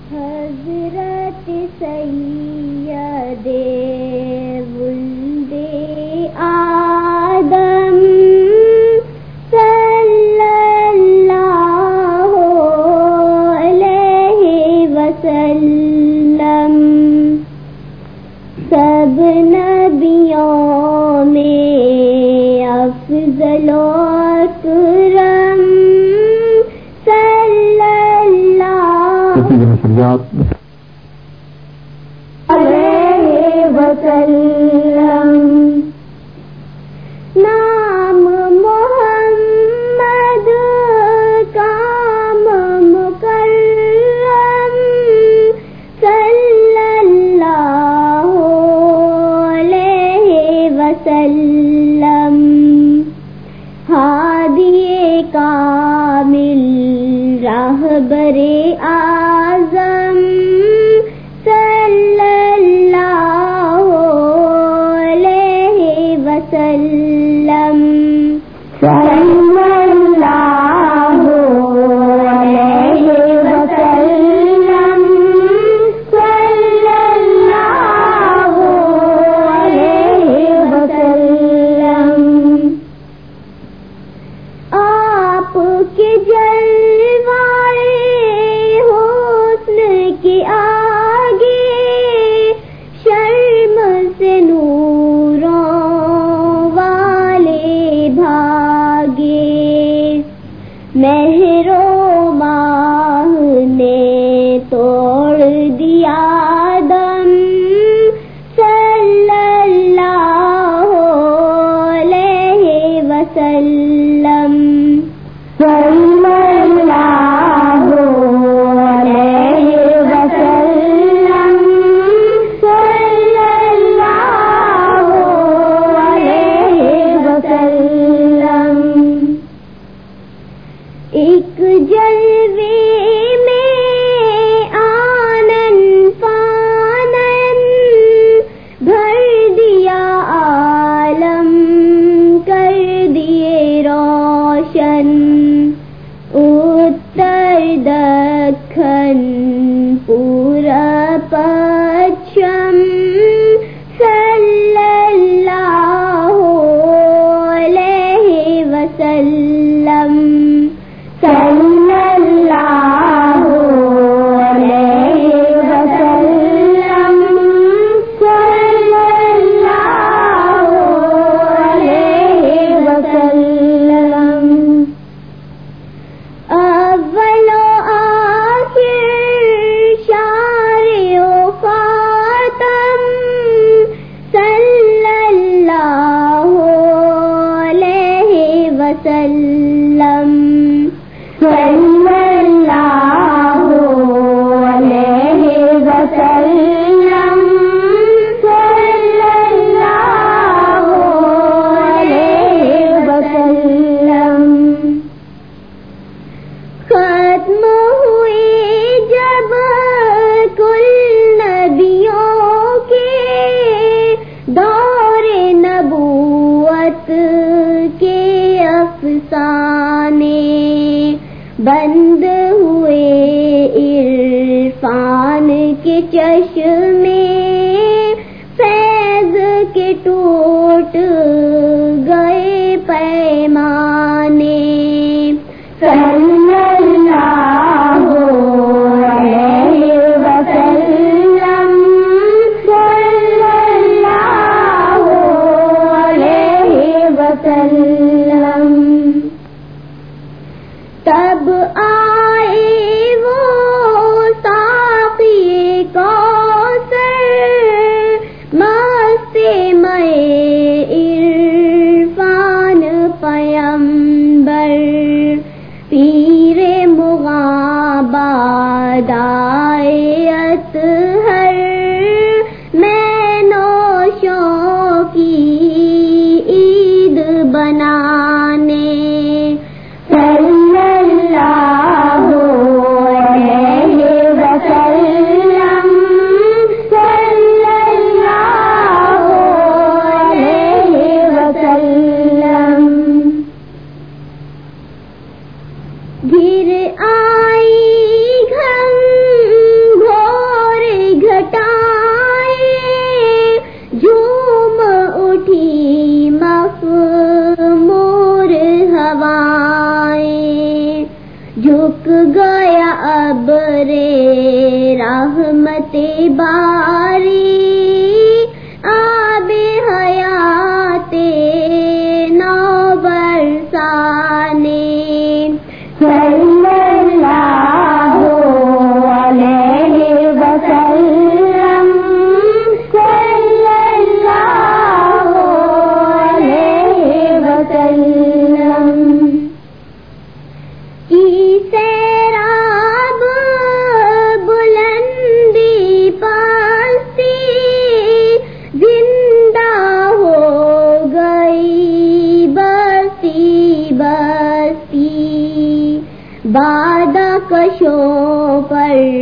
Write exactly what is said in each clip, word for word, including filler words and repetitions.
حضرت سید ولد آدم صلی اللہ علیہ وسلم سب نبیوں میں افضل و اکرم صلی اللہ علیہ وسلم. نام محمد کام مکرم صلی اللہ علیہ وسلم. ہادی کامل راہبر اعظم صلی اللہ علیہ وسلم. صلی اللہ علیہ وسلم. صلی اللہ علیہ وسلم. آپ کے جلوائے حسن کے آگے شرم سے نوروں والے بھاگے. مہر و ماہ نے توڑ دیا دم صلی اللہ علیہ وسلم. صلی اللہ علیہ وسلم. صلی اللہ علیہ وسلم. ایک جلوے میں آنن فانن بھر دیا عالم کر دیے روشن. اتر دکن پورا پچھم صلی اللہ علیہ وسلم. صلی اللہ علیہ وسلم. صلی اللہ علیہ وسلم. اول و آخر شارع و خاتم صلی اللہ علیہ وسلم. صلی اللہ علیہ وسلم. صلی اللہ علیہ وسلم. ختم ہوئے جب کل نبیوں کے دور نبوت کے افسانے بند ہوئے عرفان کے چشمے فیض کے ٹوٹ گئے پیمانے. صلی اللہ علیہ وسلم. صلی اللہ علیہ وسلم. تب آئے وہ ساقی کوثر مست مئے عرفان پیمبر. پیر مغاباد آئے اطہر میں نوشوں کی عید بنانے. صلی اللہ علیہ وسلم. صلی اللہ علیہ وسلم. گر آئی گھم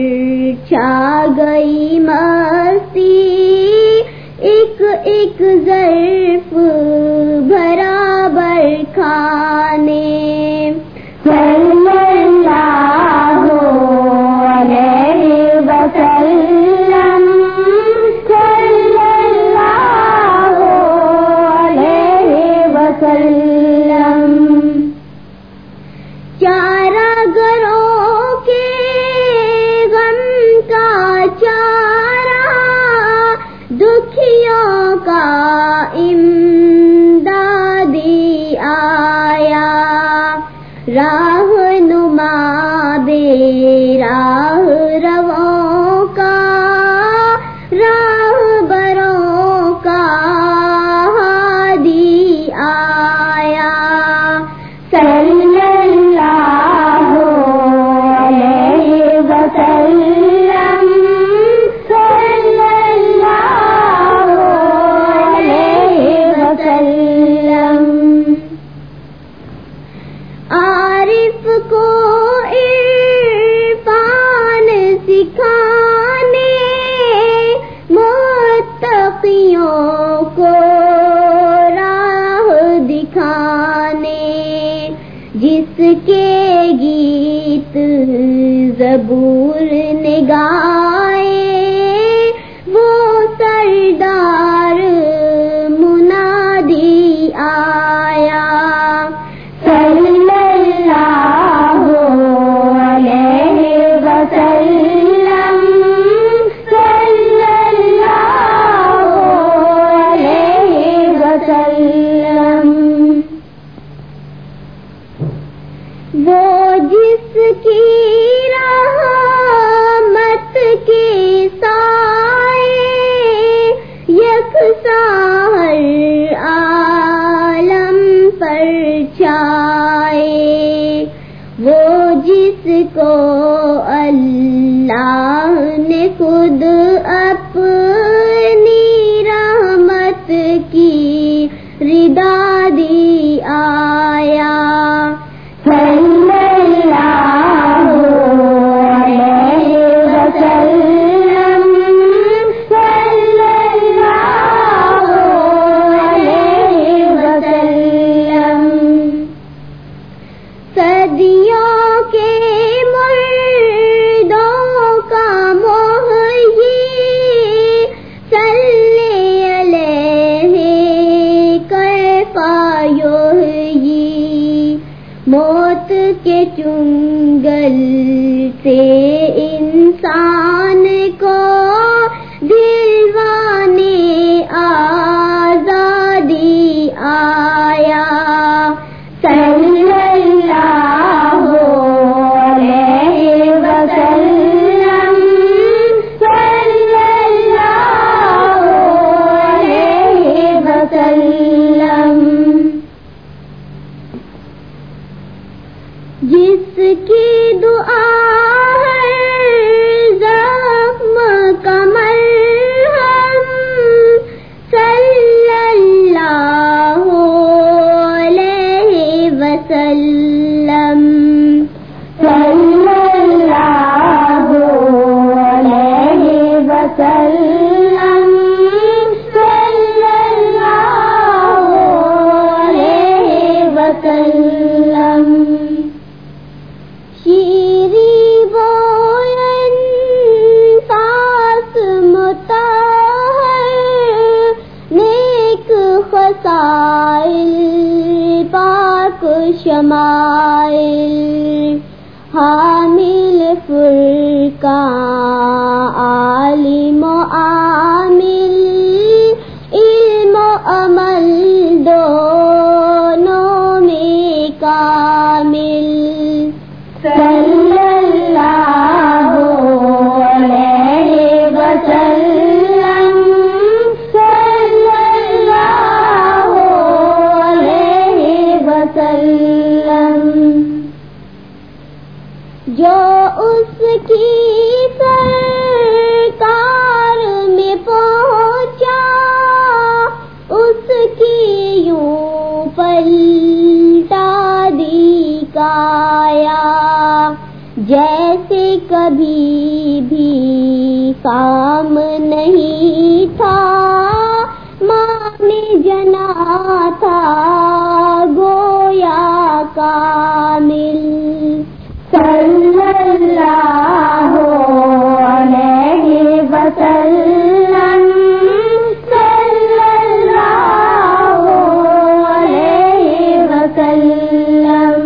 چھا گئی مستی، ایک ایک ظرف برابر کھانے، صلی اللہ علیہ وسلم، صلی اللہ علیہ وسلم۔ چارہ گروں کے غم کا چارہ، دکھیوں کا امدادی آیا، رہنما دے راہ رواں کا، راہبروں کا ہادی آیا، صلی اللہ علیہ وسلم، صلی اللہ علیہ وسلم۔ عارف کو عرفان سکھانے، متقیوں کو راہ دکھانے، جس کے گیت زبور نے گائے، وہ سردار منادی آیا، صلی اللہ علیہ وسلم، صلی اللہ علیہ وسلم۔ وہ جس کی رحمت کے سائے یکساں ہر عالم پر چھائے، وہ جس کو اللہ نے خود اپنی رحمت کی ردا دی آیا، صلی اللہ علیہ وسلم، صلی اللہ علیہ وسلم۔ صدیوں کے مردوں کا محیی، صلی علیہ کیف یحیی، موت کے چنگل سے انسان کو دلوانے آزادی آیا، صلی اللہ علیہ وسلم، صلی اللہ علیہ وسلم۔ جس کی دعا ہے زخم کا مرہم، صلی اللہ علیہ وسلم، صلی اللہ علیہ وسلم، صلی اللہ علیہ وسلم۔ شیری بوئن ساس مطہر، نیک خصائل پاک شمائل، حامل فرقہ عالم و عامل، علم و عمل دونوں میں کامل، صلی اللہ علیہ وسلم، صلی اللہ علیہ وسلم۔ جو اس کی سر کام نہیں تھا، ماں نے جنا تھا گویا کامل. صلی اللہ علیہ وسلم، صلی اللہ علیہ وسلم.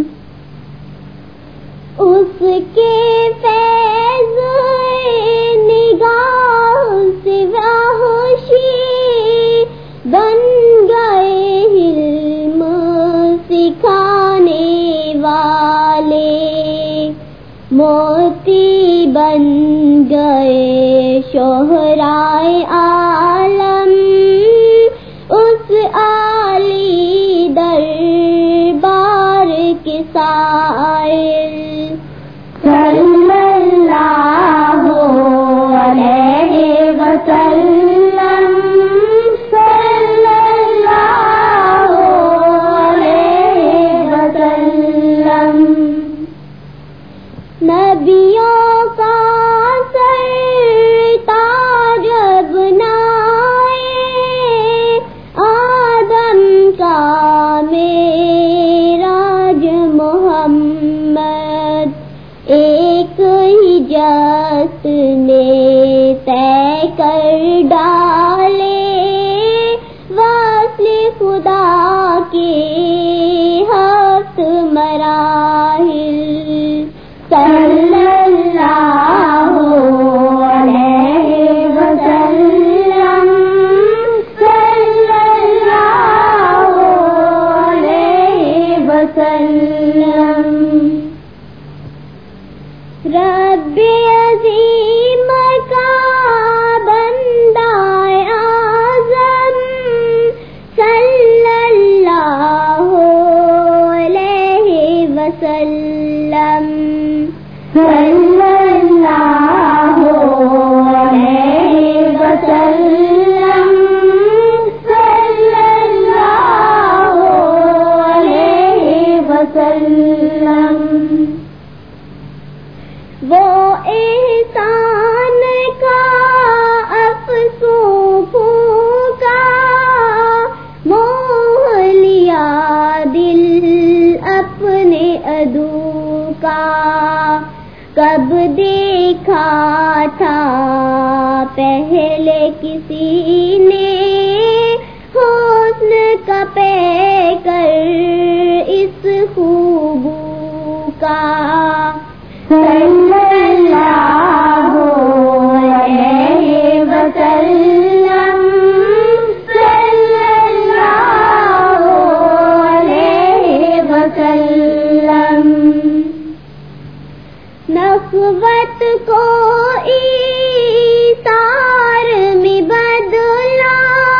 اس کے فیض نگاہ سے وحشی بن گئے علم سکھانے والے، موتی بن گئے شہرائے عالم اس عالی دربار کے سائل. صلی اللہ علیہ وسلم، صلی اللہ علیہ وسلم. نبیوں کا سرتاج بنائے آدم کا معراج محمد، ایک ہی جست نے طے کر ڈالے وصل خدا کے ہفت مراحل. صلی اللہ علیہ وسلم، صلی اللہ علیہ وسلم. رب عظیم کا بندہ اعظم صلی اللہ علیہ وسلم، صلی اللہ علیہ وسلم، صلی اللہ علیہ وسلم. وہ احسان کا افسوں پھونکا، موہ لیا دل اپنے عدو کا، کب دیکھا تھا پہلے کسی نے حسن کا پیکر اس خوبو کا. صلی اللہ علیہ وسلم، صلی اللہ علیہ وسلم. نخوت کو ایثار میں بدلا،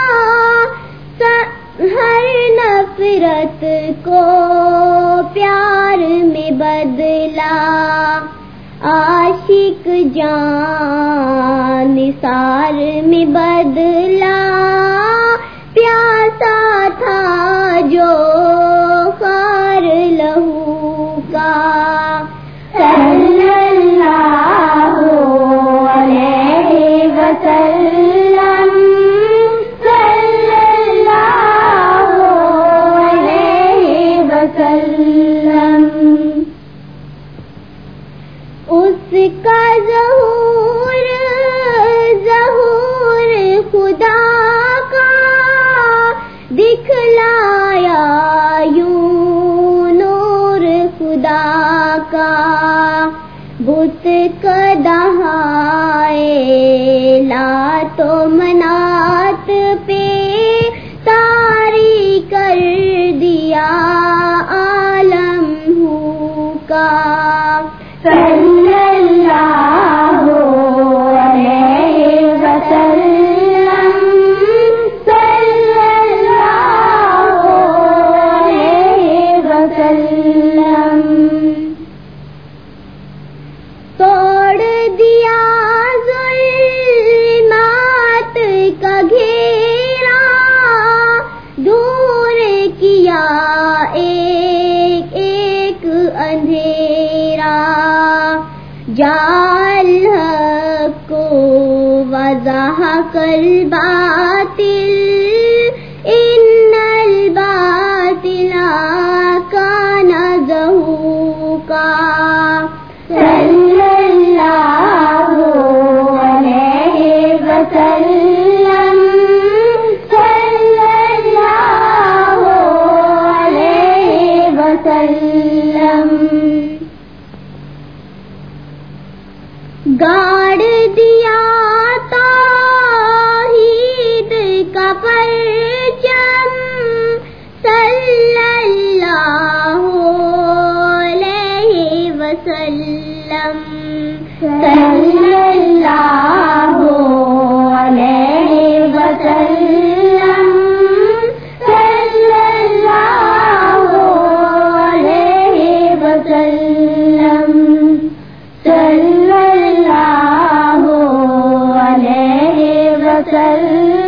ہر نفرت کو پیار میں بدلا، عاشق جان نثار میں بدلا، پیاسا تھا جو خار لہو کا. صلی اللہ علیہ وسلم، صلی اللہ علیہ وسلم. اس کا ظہور ظہور خدا کا دکھلایا یوں نور خدا کا، بت کدہائے لات و منات پہ طاری کر دیا عالم ہو کا. صلی اللہ علیہ وسلم، صلی اللہ علیہ وسلم. توڑ دیا ظلمات کا گھیرا، دور کیا ایک ایک اندھیرا، الباطل إن الباطل كان زهوقا صلى الله عليه وسلم صلى الله عليه وسلم گاڑ دیا توحید کا پرچم صلی اللہ علیہ وسلم صلی اللہ علیہ وسلم صلی اللہ علیہ وسلم صلی اللہ علیہ وسلم